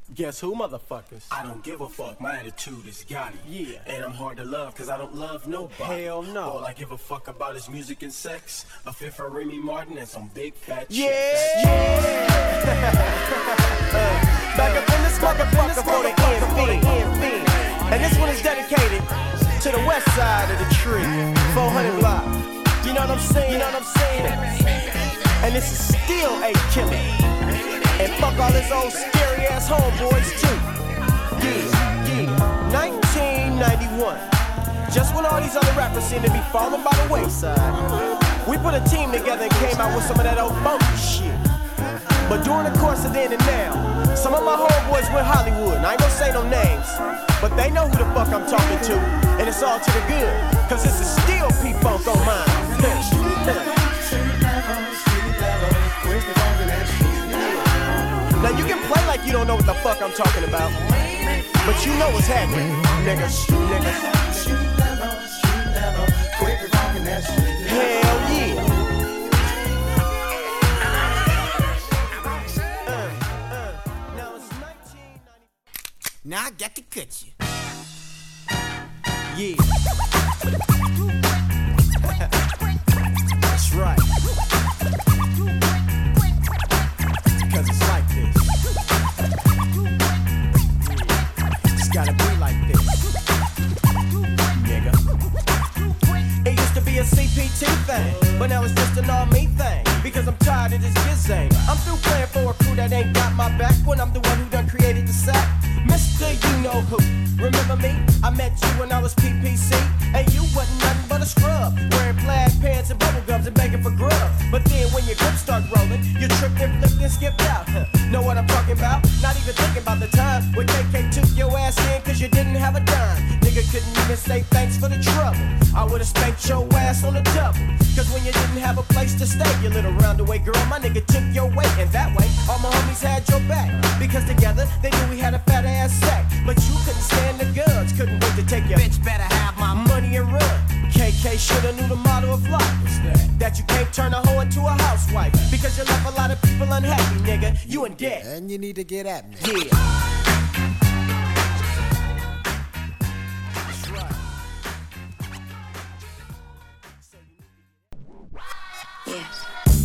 Guess who, motherfuckers? I don't give a fuck, my attitude is Gotti. Yeah. And I'm hard to love, cause I don't love nobody. Hell no. All I give a fuck about is music and sex. A fifth for Remy Martin and some big fat Yeah. Back up in this motherfucker for the NV. And this one is dedicated to the west side of the tree, 400 block. You know what I'm saying? You know what I'm saying? And this is still a killer. And fuck all his old scary ass homeboys too. Yeah. 1991. Just when all these other rappers seem to be falling by the wayside, we put a team together and came out with some of that old funky shit. But during the course of then and now, some of my homeboys went Hollywood, and I ain't gonna say no names, but they know who the fuck I'm talking to, and it's all to the good, cause this is still P-Funk on mine. Now you can play like you don't know what the fuck I'm talking about, but you know what's happening, niggas. Hell yeah. Now I got to cut you. Yeah. That's right. Cause it's like this. It's gotta be like this. Nigga. It used to be a CPT thing, but now it's just an all me thing. Because I'm tired of this gizzang. I'm through playing for a crew that ain't got my back when I'm the one who done created the sack. Mr. You know who. Remember me? I met you when I was PPC, and you wasn't nothing but a scrub, wearing plaid pants and bubble gums and begging for grub. But then when your grips start rolling, you tripped and flipped and skipped out. Know what I'm talking about? Not even thinking about the time when KK took your ass in cause you didn't have a dime. Nigga couldn't even say thanks for the trouble. I would've spanked your ass on the double. Cause when you didn't have a place to stay, you little roundaway girl, my nigga took your weight. And that way, all my homies had your back. Because together, they knew we had a fat ass sack. But you couldn't stand the guns, couldn't wait to take your bitch better have my money and run. KK shoulda knew the motto of life. That you can't turn a hoe into a housewife. Because you left a lot of people unhappy, nigga. You in debt. And you need to get at me. Yeah. Yes.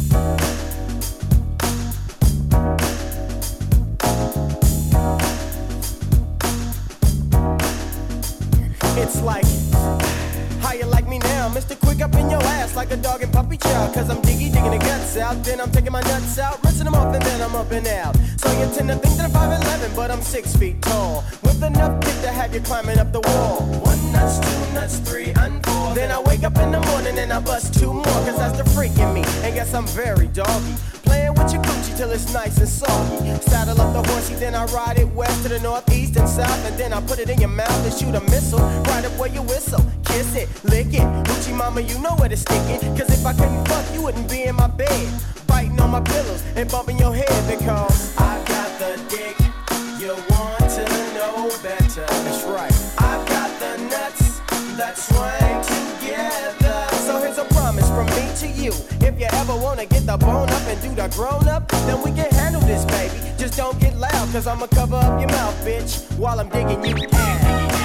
It's like, how you like me now? Mr. Quick up in your ass like a dog and puppy child. Cause I'm digging the guts out, then I'm taking my nuts out, rinsing them off and then I'm up and out. So you tend to think that I'm 5'11", but I'm 6 feet tall, with enough dick to have you climbing up the wall. 1 nuts, 2 nuts, 3 and 4. Then I wake up in the morning and I bust 2 more. Cause that's the freak in me, and guess I'm very doggy. Playing with your coochie till it's nice and soggy. Saddle up the horsey, then I ride it west to the north, east, and south. And then I put it in your mouth and shoot a missile right up where you whistle. Kiss it, lick it, Hoochie mama, you know where to stick it. Cause if I couldn't fuck, you wouldn't be in my bed, biting on my pillows and bumping your head. Because I got the dick, you want to know better. That's right. I got the nuts that swing together. So here's a promise from me to you. If you ever wanna get the bone up and do the grown up, then we can handle this, baby. Just don't get loud, cause I'ma cover up your mouth, bitch, while I'm digging you out.